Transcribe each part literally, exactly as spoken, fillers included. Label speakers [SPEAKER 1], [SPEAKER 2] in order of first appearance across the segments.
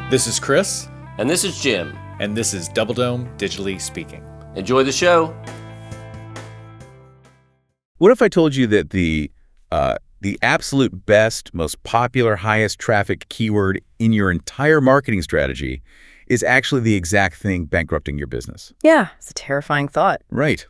[SPEAKER 1] This is Chris.
[SPEAKER 2] And this is Jim.
[SPEAKER 1] And this is Double Dome Digitally Speaking.
[SPEAKER 2] Enjoy the show.
[SPEAKER 3] What if I told you that the uh, the absolute best, most popular, highest traffic keyword in your entire marketing strategy is actually the exact thing bankrupting your business?
[SPEAKER 4] Yeah, it's a terrifying thought.
[SPEAKER 3] Right.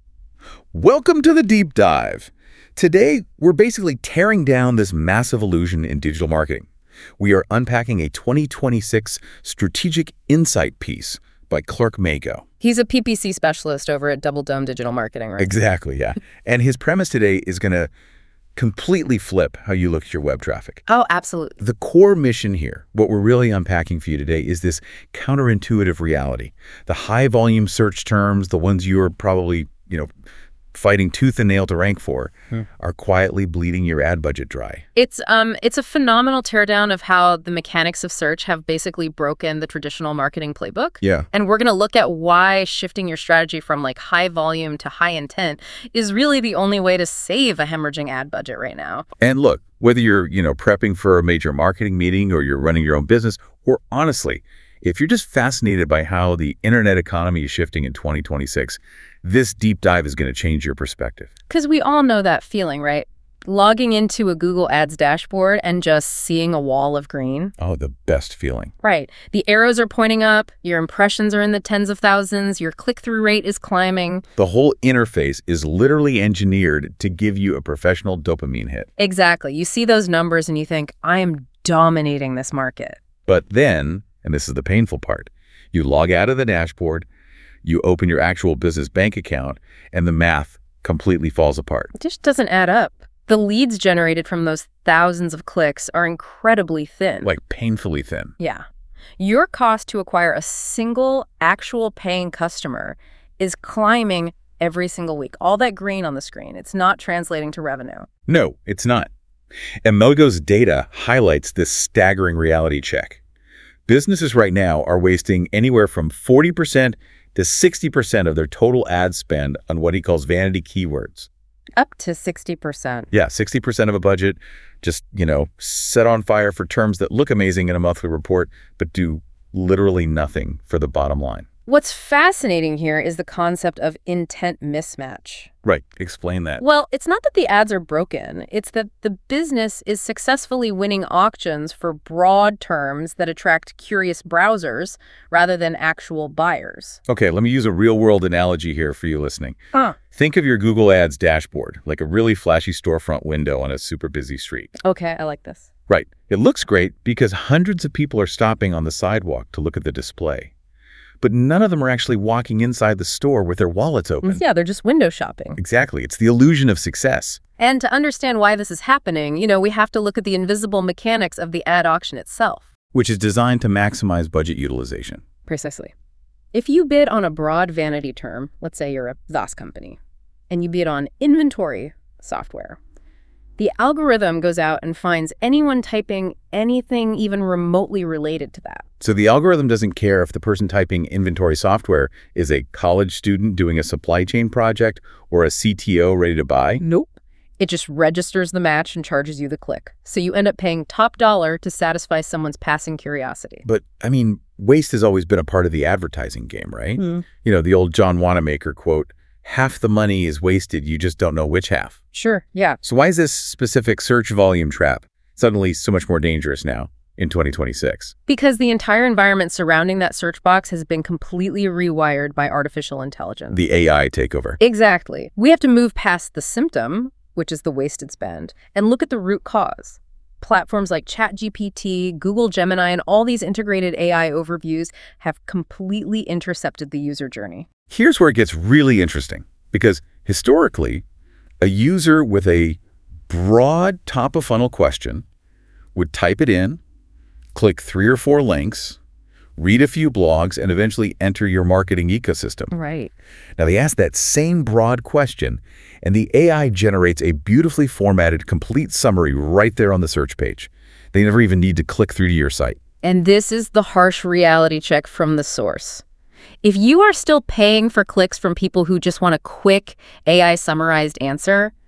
[SPEAKER 3] Welcome to the Deep Dive. Today, we're basically tearing down this massive illusion in digital marketing. We are unpacking a twenty twenty-six strategic insight piece by Clark Mago.
[SPEAKER 4] He's a P P C specialist over at Double Dome Digital Marketing, right?
[SPEAKER 3] Exactly, yeah. And his premise today is going to completely flip how you look at your web traffic.
[SPEAKER 4] Oh, absolutely.
[SPEAKER 3] The core mission here, what we're really unpacking for you today, is this counterintuitive reality. The high-volume search terms, the ones you're probably, you know, fighting tooth and nail to rank for, hmm. are quietly bleeding your ad budget dry.
[SPEAKER 4] It's um, it's a phenomenal teardown of how the mechanics of search have basically broken the traditional marketing playbook.
[SPEAKER 3] Yeah.
[SPEAKER 4] And we're going to look at why shifting your strategy from like high volume to high intent is really the only way to save a hemorrhaging ad budget right now.
[SPEAKER 3] And look, whether you're, you know, prepping for a major marketing meeting or you're running your own business, or honestly, if you're just fascinated by how the internet economy is shifting in twenty twenty-six, this deep dive is going to change your perspective.
[SPEAKER 4] Because we all know that feeling, right? Logging into a Google Ads dashboard and just seeing a wall of green.
[SPEAKER 3] Oh, the best feeling.
[SPEAKER 4] Right. The arrows are pointing up, your impressions are in the tens of thousands, your click-through rate is climbing.
[SPEAKER 3] The whole interface is literally engineered to give you a professional dopamine hit.
[SPEAKER 4] Exactly. You see those numbers and you think, I am dominating this market.
[SPEAKER 3] But then, and this is the painful part, you log out of the dashboard, you open your actual business bank account, and the math completely falls apart.
[SPEAKER 4] It just doesn't add up. The leads generated from those thousands of clicks are incredibly thin.
[SPEAKER 3] Like painfully thin.
[SPEAKER 4] Yeah. Your cost to acquire a single actual paying customer is climbing every single week. All that green on the screen, it's not translating to revenue.
[SPEAKER 3] No, it's not. And Mago's data highlights this staggering reality check. Businesses right now are wasting anywhere from forty percent to sixty percent of their total ad spend on what he calls vanity keywords.
[SPEAKER 4] Up to sixty percent.
[SPEAKER 3] Yeah, sixty percent of a budget just, you know, set on fire for terms that look amazing in a monthly report, but do literally nothing for the bottom line.
[SPEAKER 4] What's fascinating here is the concept of intent mismatch.
[SPEAKER 3] Right. Explain that.
[SPEAKER 4] Well, it's not that the ads are broken. It's that the business is successfully winning auctions for broad terms that attract curious browsers rather than actual buyers.
[SPEAKER 3] Okay, let me use a real-world analogy here for you listening.
[SPEAKER 4] Huh.
[SPEAKER 3] Think of your Google Ads dashboard, like a really flashy storefront window on a super busy street.
[SPEAKER 4] Okay, I like this.
[SPEAKER 3] Right. It looks great because hundreds of people are stopping on the sidewalk to look at the display. But none of them are actually walking inside the store with their wallets open.
[SPEAKER 4] Yeah, they're just window shopping.
[SPEAKER 3] Exactly. It's the illusion of success.
[SPEAKER 4] And to understand why this is happening, you know, we have to look at the invisible mechanics of the ad auction itself.
[SPEAKER 3] Which is designed to maximize budget utilization.
[SPEAKER 4] Precisely. If you bid on a broad vanity term, let's say you're a V A S company, and you bid on inventory software, the algorithm goes out and finds anyone typing anything even remotely related to that.
[SPEAKER 3] So the algorithm doesn't care if the person typing inventory software is a college student doing a supply chain project or a C T O ready to buy?
[SPEAKER 4] Nope. It just registers the match and charges you the click. So you end up paying top dollar to satisfy someone's passing curiosity.
[SPEAKER 3] But, I mean, waste has always been a part of the advertising game, right?
[SPEAKER 4] Mm.
[SPEAKER 3] You know, the old John Wanamaker quote, half the money is wasted, you just don't know which half.
[SPEAKER 4] Sure, yeah.
[SPEAKER 3] So why is this specific search volume trap suddenly so much more dangerous now in twenty twenty-six?
[SPEAKER 4] Because the entire environment surrounding that search box has been completely rewired by artificial intelligence.
[SPEAKER 3] The A I takeover.
[SPEAKER 4] Exactly. We have to move past the symptom, which is the wasted spend, and look at the root cause. Platforms like ChatGPT, Google Gemini, and all these integrated A I overviews have completely intercepted the user journey.
[SPEAKER 3] Here's where it gets really interesting, because historically, a user with a broad top-of-funnel question would type it in, click three or four links, read a few blogs, and eventually enter your marketing ecosystem.
[SPEAKER 4] Right.
[SPEAKER 3] Now, they ask that same broad question, and the A I generates a beautifully formatted, complete summary right there on the search page. They never even need to click through to your site.
[SPEAKER 4] And this is the harsh reality check from the source. If you are still paying for clicks from people who just want a quick A I summarized answer,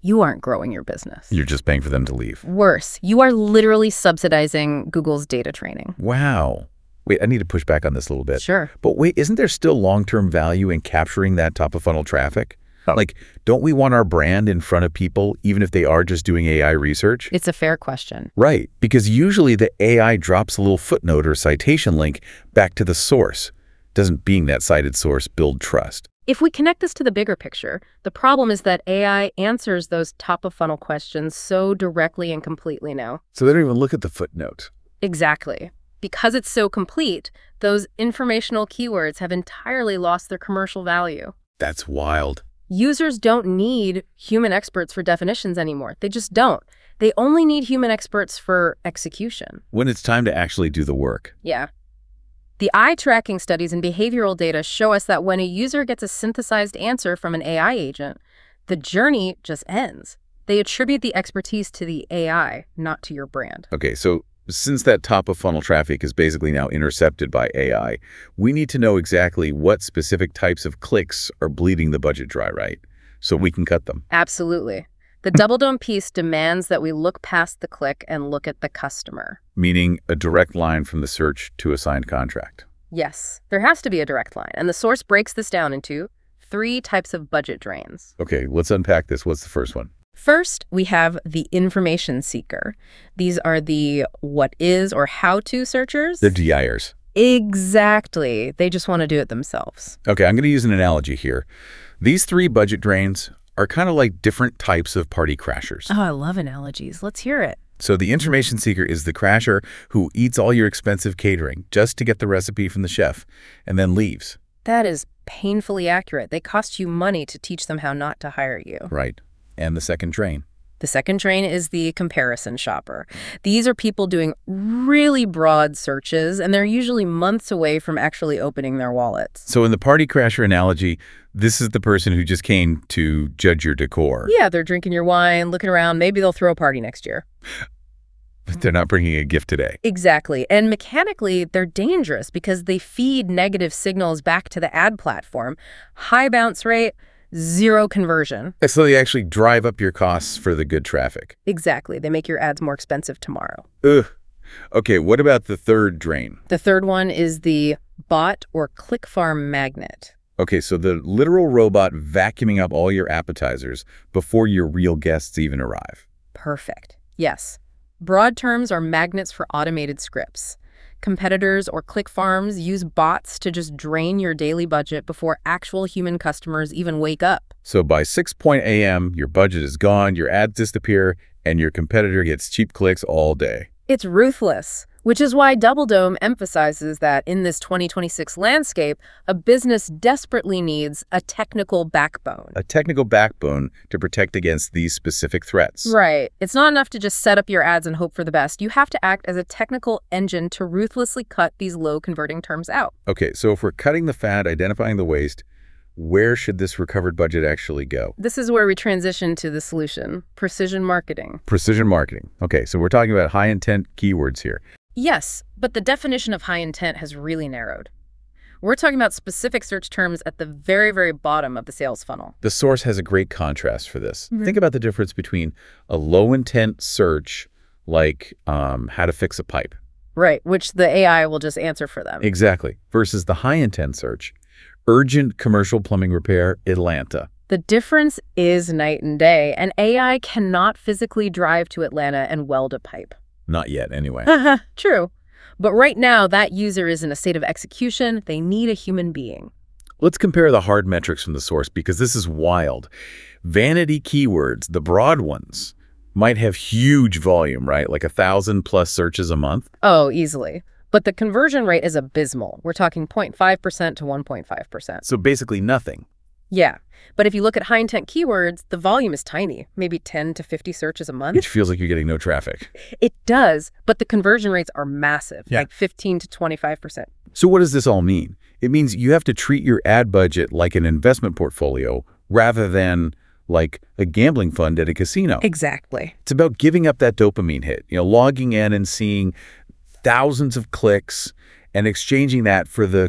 [SPEAKER 4] you aren't growing your business.
[SPEAKER 3] You're just paying for them to leave.
[SPEAKER 4] Worse, you are literally subsidizing Google's data training.
[SPEAKER 3] Wow. Wait, I need to push back on this a little bit.
[SPEAKER 4] Sure.
[SPEAKER 3] But wait, isn't there still long-term value in capturing that top-of-funnel traffic? Like, don't we want our brand in front of people even if they are just doing A I research?
[SPEAKER 4] It's a fair question.
[SPEAKER 3] Right, because usually the A I drops a little footnote or citation link back to the source. Doesn't being that cited source build trust?
[SPEAKER 4] If we connect this to the bigger picture, the problem is that A I answers those top-of-funnel questions so directly and completely now.
[SPEAKER 3] So they don't even look at the footnote.
[SPEAKER 4] Exactly. Because it's so complete, those informational keywords have entirely lost their commercial value.
[SPEAKER 3] That's wild.
[SPEAKER 4] Users don't need human experts for definitions anymore. They just don't. They only need human experts for execution.
[SPEAKER 3] When it's time to actually do the work.
[SPEAKER 4] Yeah. The eye tracking studies and behavioral data show us that when a user gets a synthesized answer from an A I agent, the journey just ends. They attribute the expertise to the A I, not to your brand.
[SPEAKER 3] Okay, so since that top-of-funnel traffic is basically now intercepted by A I, we need to know exactly what specific types of clicks are bleeding the budget dry, right? So we can cut them.
[SPEAKER 4] Absolutely. The Double Dome piece demands that we look past the click and look at the customer.
[SPEAKER 3] Meaning a direct line from the search to a signed contract.
[SPEAKER 4] Yes, there has to be a direct line, and the source breaks this down into three types of budget drains.
[SPEAKER 3] Okay, let's unpack this. What's the first one?
[SPEAKER 4] First, we have the information seeker. These are the what is or how-to searchers.
[SPEAKER 3] The D I ers.
[SPEAKER 4] Exactly. They just want to do it themselves.
[SPEAKER 3] Okay, I'm going to use an analogy here. These three budget drains are kind of like different types of party crashers.
[SPEAKER 4] Oh, I love analogies. Let's hear it.
[SPEAKER 3] So the information seeker is the crasher who eats all your expensive catering just to get the recipe from the chef and then leaves.
[SPEAKER 4] That is painfully accurate. They cost you money to teach them how not to hire you.
[SPEAKER 3] Right. And the second drain.
[SPEAKER 4] The second drain is the comparison shopper. These are people doing really broad searches, and they're usually months away from actually opening their wallets.
[SPEAKER 3] So in the party crasher analogy, this is the person who just came to judge your decor.
[SPEAKER 4] Yeah, they're drinking your wine, looking around. Maybe they'll throw a party next year.
[SPEAKER 3] But they're not bringing a gift today.
[SPEAKER 4] Exactly. And mechanically, they're dangerous because they feed negative signals back to the ad platform. High bounce rate, zero conversion.
[SPEAKER 3] So they actually drive up your costs for the good traffic.
[SPEAKER 4] Exactly. They make your ads more expensive tomorrow.
[SPEAKER 3] Ugh. Okay, what about the third drain?
[SPEAKER 4] The third one is the bot or click farm magnet.
[SPEAKER 3] Okay, so the literal robot vacuuming up all your appetizers before your real guests even arrive.
[SPEAKER 4] Perfect. Yes. Broad terms are magnets for automated scripts. Competitors or click farms use bots to just drain your daily budget before actual human customers even wake up.
[SPEAKER 3] So by six a m, your budget is gone, your ads disappear, and your competitor gets cheap clicks all day.
[SPEAKER 4] It's ruthless, which is why Double Dome emphasizes that in this twenty twenty-six landscape, a business desperately needs a technical backbone.
[SPEAKER 3] A technical backbone to protect against these specific threats.
[SPEAKER 4] Right. It's not enough to just set up your ads and hope for the best. You have to act as a technical engine to ruthlessly cut these low-converting terms out.
[SPEAKER 3] Okay, so if we're cutting the fat, identifying the waste, where should this recovered budget actually go?
[SPEAKER 4] This is where we transition to the solution, precision marketing.
[SPEAKER 3] Precision marketing. Okay, so we're talking about high-intent keywords here.
[SPEAKER 4] Yes, but the definition of high intent has really narrowed. We're talking about specific search terms at the very, very bottom of the sales funnel.
[SPEAKER 3] The source has a great contrast for this.
[SPEAKER 4] Mm-hmm.
[SPEAKER 3] Think about the difference between a low-intent search like um, how to fix a pipe.
[SPEAKER 4] Right, which the A I will just answer for them.
[SPEAKER 3] Exactly. Versus the high-intent search, urgent commercial plumbing repair, Atlanta.
[SPEAKER 4] The difference is night and day, and A I cannot physically drive to Atlanta and weld a pipe.
[SPEAKER 3] Not yet, anyway.
[SPEAKER 4] True. But right now, that user is in a state of execution. They need a human being.
[SPEAKER 3] Let's compare the hard metrics from the source because this is wild. Vanity keywords, the broad ones, might have huge volume, right? Like a thousand plus searches a month.
[SPEAKER 4] Oh, easily. But the conversion rate is abysmal. We're talking zero point five percent to one point five percent.
[SPEAKER 3] So basically nothing.
[SPEAKER 4] Yeah. But if you look at high intent keywords, the volume is tiny, maybe ten to fifty searches a month.
[SPEAKER 3] Which feels like you're getting no traffic.
[SPEAKER 4] It does, but the conversion rates are massive,
[SPEAKER 3] Yeah.
[SPEAKER 4] like fifteen to twenty-five percent.
[SPEAKER 3] So what does this all mean? It means you have to treat your ad budget like an investment portfolio rather than like a gambling fund at a casino.
[SPEAKER 4] Exactly.
[SPEAKER 3] It's about giving up that dopamine hit, you know, logging in and seeing thousands of clicks and exchanging that for the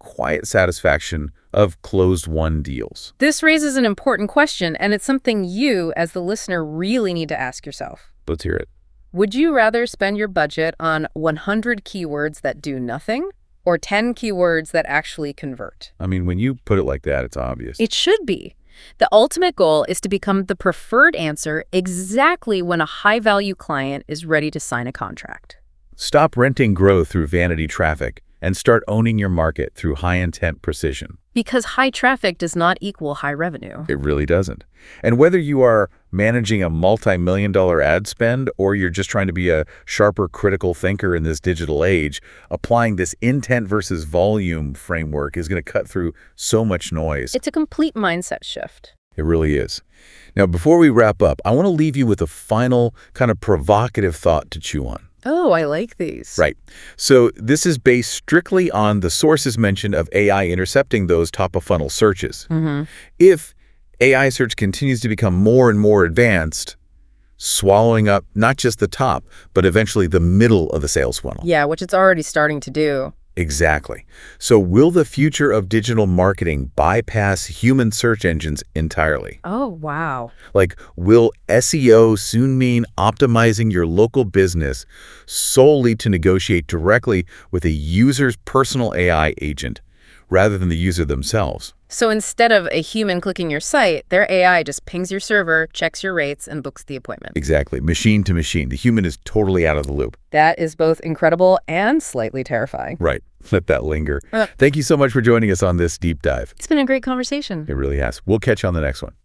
[SPEAKER 3] quiet satisfaction of closed-won deals?
[SPEAKER 4] This raises an important question, and it's something you, as the listener, really need to ask yourself.
[SPEAKER 3] Let's hear it.
[SPEAKER 4] Would you rather spend your budget on one hundred keywords that do nothing or ten keywords that actually convert?
[SPEAKER 3] I mean, when you put it like that, it's obvious.
[SPEAKER 4] It should be. The ultimate goal is to become the preferred answer exactly when a high-value client is ready to sign a contract.
[SPEAKER 3] Stop renting growth through vanity traffic and start owning your market through high-intent precision.
[SPEAKER 4] Because high traffic does not equal high revenue.
[SPEAKER 3] It really doesn't. And whether you are managing a multi-million dollar ad spend or you're just trying to be a sharper critical thinker in this digital age, applying this intent versus volume framework is going to cut through so much noise.
[SPEAKER 4] It's a complete mindset shift.
[SPEAKER 3] It really is. Now, before we wrap up, I want to leave you with a final kind of provocative thought to chew on.
[SPEAKER 4] Oh, I like these.
[SPEAKER 3] Right. So this is based strictly on the sources mentioned of A I intercepting those top-of-funnel searches.
[SPEAKER 4] Mm-hmm.
[SPEAKER 3] If A I search continues to become more and more advanced, swallowing up not just the top, but eventually the middle of the sales funnel.
[SPEAKER 4] Yeah, which it's already starting to do.
[SPEAKER 3] Exactly. So will the future of digital marketing bypass human search engines entirely?
[SPEAKER 4] Oh, wow.
[SPEAKER 3] Like, will S E O soon mean optimizing your local business solely to negotiate directly with a user's personal A I agent rather than the user themselves?
[SPEAKER 4] So instead of a human clicking your site, their A I just pings your server, checks your rates, and books the appointment.
[SPEAKER 3] Exactly. Machine to machine. The human is totally out of the loop.
[SPEAKER 4] That is both incredible and slightly terrifying.
[SPEAKER 3] Right. Let that linger.
[SPEAKER 4] Uh,
[SPEAKER 3] Thank you so much for joining us on this deep dive.
[SPEAKER 4] It's been a great conversation.
[SPEAKER 3] It really has. We'll catch you on the next one.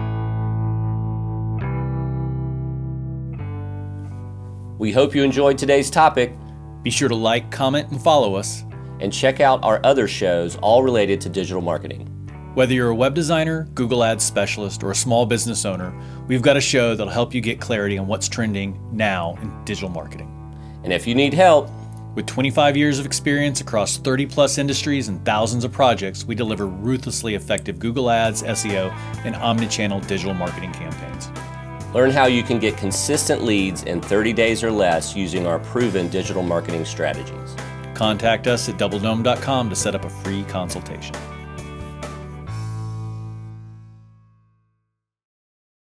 [SPEAKER 2] We hope you enjoyed today's topic,
[SPEAKER 1] Be sure to like, comment, and follow us.
[SPEAKER 2] and check out our other shows all related to digital marketing.
[SPEAKER 1] Whether you're a web designer, Google Ads specialist, or a small business owner, we've got a show that'll help you get clarity on what's trending now in digital marketing.
[SPEAKER 2] And if you need help,
[SPEAKER 1] With twenty-five years of experience across thirty plus industries and thousands of projects, we deliver ruthlessly effective Google Ads, S E O, and omnichannel digital marketing campaigns.
[SPEAKER 2] learn how you can get consistent leads in thirty days or less using our proven digital marketing strategies.
[SPEAKER 1] Contact us at double dome dot com to set up a free consultation.